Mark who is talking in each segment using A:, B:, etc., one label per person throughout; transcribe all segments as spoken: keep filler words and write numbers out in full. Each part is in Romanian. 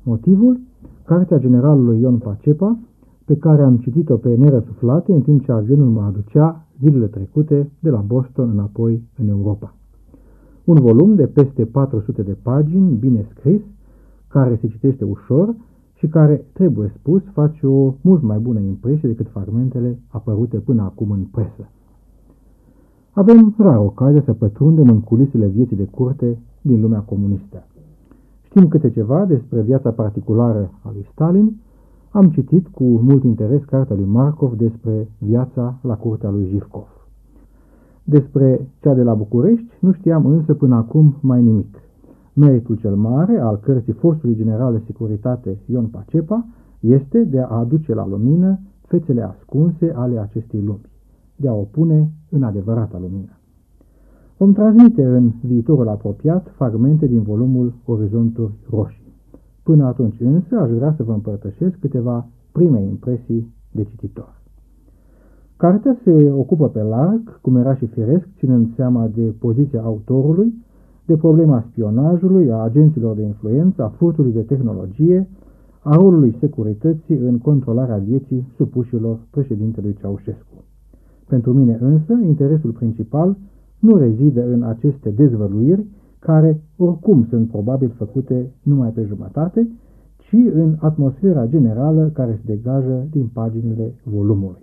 A: Motivul? Cartea generalului Ion Pacepa, pe care am citit-o pe nerăsuflate în timp ce avionul mă aducea zilele trecute de la Boston înapoi în Europa. Un volum de peste patru sute de pagini, bine scris, care se citește ușor și care, trebuie spus, face o mult mai bună impresie decât fragmentele apărute până acum în presă. Avem rar ocazia să pătrundem în culisele vieții de curte din lumea comunistă. Știm câte ceva despre viața particulară a lui Stalin, am citit cu mult interes cartea lui Markov despre viața la curtea lui Jivkov. Despre cea de la București nu știam însă până acum mai nimic. Meritul cel mare al cărții fostului general de securitate Ion Pacepa este de a aduce la lumină fețele ascunse ale acestei lumi, de a o pune în adevărata lumină. Vom transmite în viitorul apropiat fragmente din volumul Orizonturi Roșii. Până atunci însă aș vrea să vă împărtășesc câteva prime impresii de cititor. Cartea se ocupă pe larg, cum era și firesc, ținând seama de poziția autorului, de problema spionajului, a agenților de influență, a furtului de tehnologie, a rolului securității în controlarea vieții supușilor președintelui Ceaușescu. Pentru mine însă, interesul principal nu rezidă în aceste dezvăluiri, care oricum sunt probabil făcute numai pe jumătate, ci în atmosfera generală care se degajă din paginile volumului.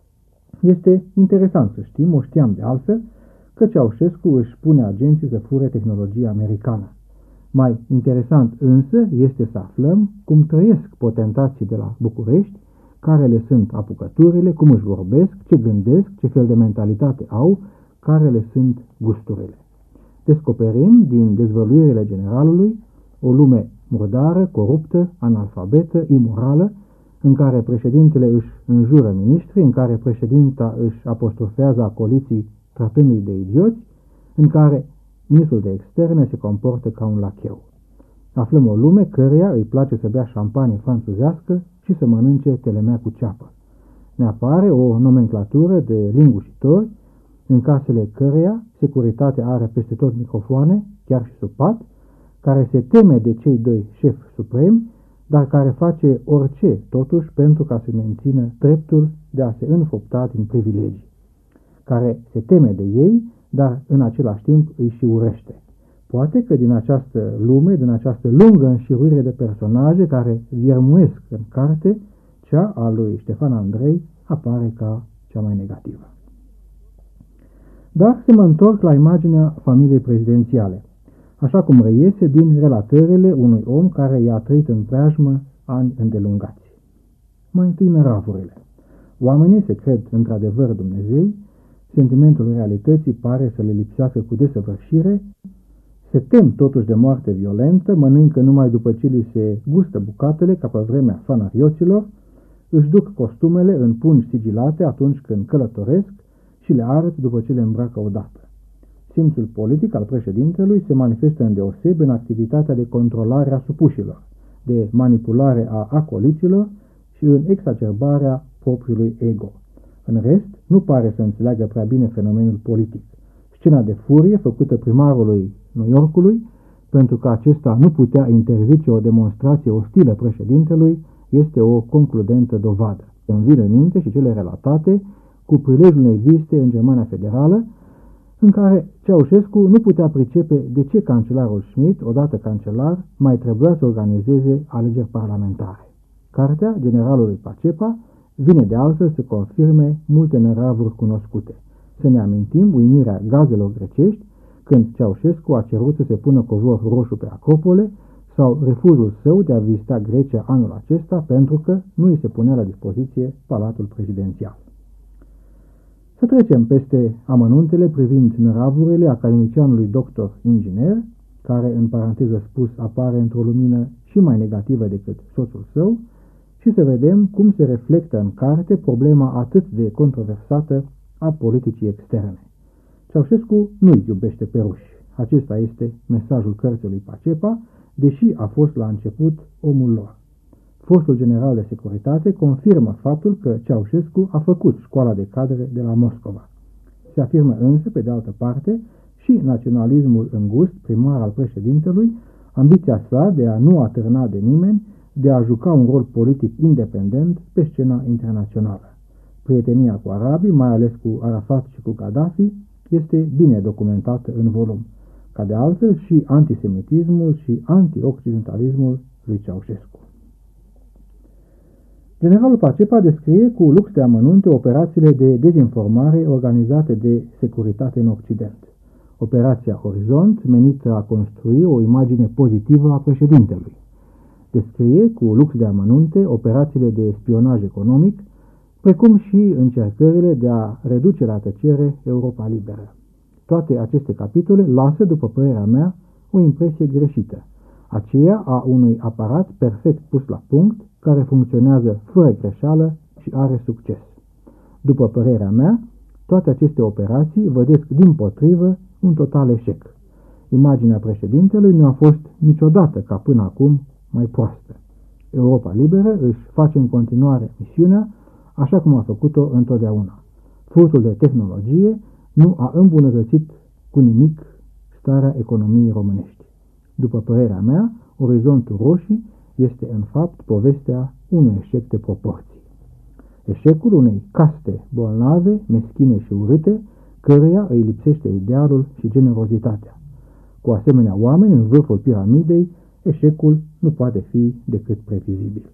A: Este interesant să știm, o știam de altfel, că Ceaușescu își pune agenții să fure tehnologia americană. Mai interesant însă este să aflăm cum trăiesc potentații de la București, care le sunt apucăturile, cum își vorbesc, ce gândesc, ce fel de mentalitate au, care le sunt gusturile. Descoperim din dezvăluirile generalului o lume murdară, coruptă, analfabetă, imorală, în care președintele își înjură miniștri, în care președinta își apostrofează acoliții tratându-i de idioți, în care ministrul de externe se comportă ca un lacheu. Aflăm o lume căreia îi place să bea șampanie franțuzească și să mănânce telemea cu ceapă. Ne apare o nomenclatură de lingușitori, în casele căreia securitatea are peste tot microfoane, chiar și sub pat, care se teme de cei doi șefi supremi, dar care face orice, totuși, pentru ca să mențină dreptul de a se înfăpta din privilegii, care se teme de ei, dar în același timp îi și urăște. Poate că din această lume, din această lungă înșiruire de personaje care viermuiesc în carte, cea a lui Ștefan Andrei apare ca cea mai negativă. Dar să mă întorc la imaginea familiei prezidențiale, așa cum reiese din relatările unui om care i-a trăit în preajmă ani îndelungați. Mai întâi năravurile. Oamenii se cred într-adevăr Dumnezei, sentimentul realității pare să le lipsească cu desăvârșire, se tem totuși de moarte violentă, mănâncă numai după ce li se gustă bucatele ca pe vremea fanarioților, își duc costumele în pungi sigilate atunci când călătoresc și le ard după ce le îmbracă odată. Simțul politic al președintelui se manifestă îndeosebi în activitatea de controlare a supușilor, de manipulare a acoliților și în exacerbarea propriului ego. În rest, nu pare să înțeleagă prea bine fenomenul politic. Scena de furie făcută primarului New Yorkului, pentru că acesta nu putea interzice o demonstrație ostilă președintelui, este o concludentă dovadă. Îmi vin în minte și cele relatate cu prilejul unei vizite în Germania Federală, în care Ceaușescu nu putea pricepe de ce cancelarul Schmidt, odată cancelar, mai trebuia să organizeze alegeri parlamentare. Cartea generalului Pacepa vine de altfel să confirme multe năravuri cunoscute. Să ne amintim uimirea gazelor grecești când Ceaușescu a cerut să se pună covor roșu pe Acropole sau refuzul său de a vizita Grecia anul acesta pentru că nu îi se punea la dispoziție palatul prezidențial. Să trecem peste amănuntele privind năravurile academicianului doctor inginer, care, în paranteză spus, apare într-o lumină și mai negativă decât soțul său, și să vedem cum se reflectă în carte problema atât de controversată a politicii externe. Ceaușescu nu-i iubește pe ruși. Acesta este mesajul cărții lui Pacepa, deși a fost la început omul lor. Fostul general de securitate confirmă faptul că Ceaușescu a făcut școala de cadre de la Moscova. Se afirmă însă, pe de altă parte, și naționalismul îngust primar al președintelui, ambiția sa de a nu atârna de nimeni, de a juca un rol politic independent pe scena internațională. Prietenia cu arabii, mai ales cu Arafat și cu Gaddafi, este bine documentată în volum, ca de altfel și antisemitismul și antioccidentalismul lui Ceaușescu. Generalul Pacepa descrie cu lux de amănunte operațiile de dezinformare organizate de securitate în Occident. Operația Orizont, menită a construi o imagine pozitivă a președintelui. Descrie cu lux de amănunte operațiile de spionaj economic, precum și încercările de a reduce la tăcere Europa liberă. Toate aceste capitole lasă, după părerea mea, o impresie greșită, aceea a unui aparat perfect pus la punct, care funcționează fără greșeală și are succes. După părerea mea, toate aceste operații vădesc dimpotrivă un total eșec. Imaginea președintelui nu a fost niciodată ca până acum mai proastă. Europa liberă își face în continuare misiunea așa cum a făcut-o întotdeauna. Furtul de tehnologie nu a îmbunătățit cu nimic starea economiei românești. După părerea mea, Orizontul Roșii este în fapt povestea unui eșec de proporții. Eșecul unei caste bolnave, meschine și urâte, căreia îi lipsește idealul și generozitatea. Cu asemenea oameni în vârful piramidei, eșecul nu poate fi decât previzibil.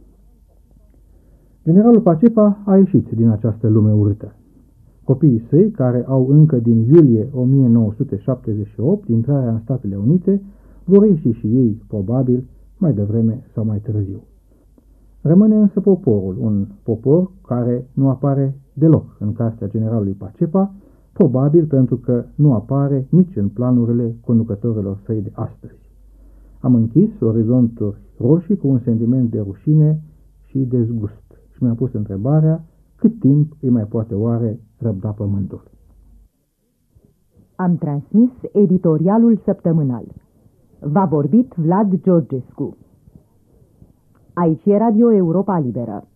A: Generalul Pacepa a ieșit din această lume urâtă. Copiii săi, care au încă din iulie o mie nouă sute șaptezeci și opt intrarea în Statele Unite, vor ieși și ei, probabil, mai devreme sau mai târziu. Rămâne însă poporul, un popor care nu apare deloc în cartea generalului Pacepa, probabil pentru că nu apare nici în planurile conducătorilor săi de astăzi. Am închis Orizonturi Roșii cu un sentiment de rușine și dezgust și mi-am pus întrebarea cât timp îi mai poate oare răbda pământul.
B: Am transmis editorialul săptămânal. V-a vorbit Vlad Georgescu. Aici e Radio Europa Liberă.